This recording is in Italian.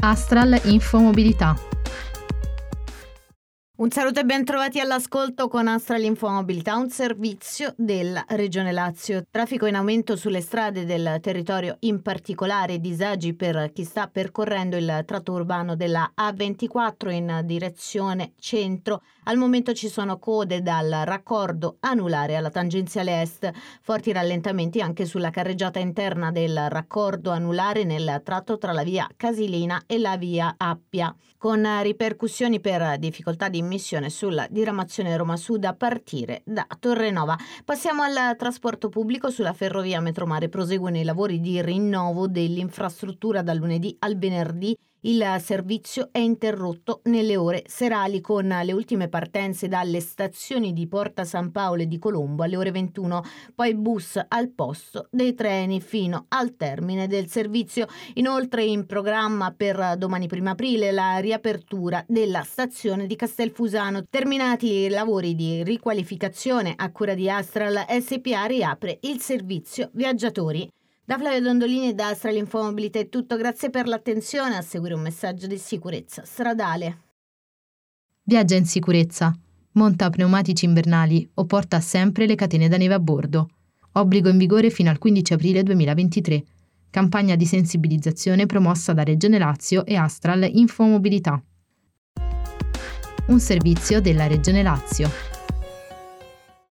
Astral Infomobilità. Un saluto e ben trovati all'ascolto con Astral Infomobilità, un servizio della Regione Lazio. Traffico in aumento sulle strade del territorio, in particolare disagi per chi sta percorrendo il tratto urbano della A24 in direzione centro. Al momento ci sono code dal raccordo anulare alla tangenziale est, forti rallentamenti anche sulla carreggiata interna del raccordo anulare nel tratto tra la via Casilina e la via Appia, con ripercussioni per difficoltà di immissione sulla diramazione Roma Sud a partire da Torrenova. Passiamo al trasporto pubblico. Sulla ferrovia Metromare proseguono i lavori di rinnovo dell'infrastruttura dal lunedì al venerdì. Il servizio è interrotto nelle ore serali con le ultime partenze dalle stazioni di Porta San Paolo e di Colombo alle ore 21, poi bus al posto dei treni fino al termine del servizio. Inoltre in programma per domani 1 aprile la riapertura della stazione di Castelfusano. Terminati i lavori di riqualificazione a cura di Astral SpA, riapre il servizio viaggiatori. Da Flavio Dondolini e da Astral Infomobilità è tutto, grazie per l'attenzione. A seguire un messaggio di sicurezza stradale. Viaggia in sicurezza, monta pneumatici invernali o porta sempre le catene da neve a bordo. Obbligo in vigore fino al 15 aprile 2023. Campagna di sensibilizzazione promossa da Regione Lazio e Astral Infomobilità. Un servizio della Regione Lazio.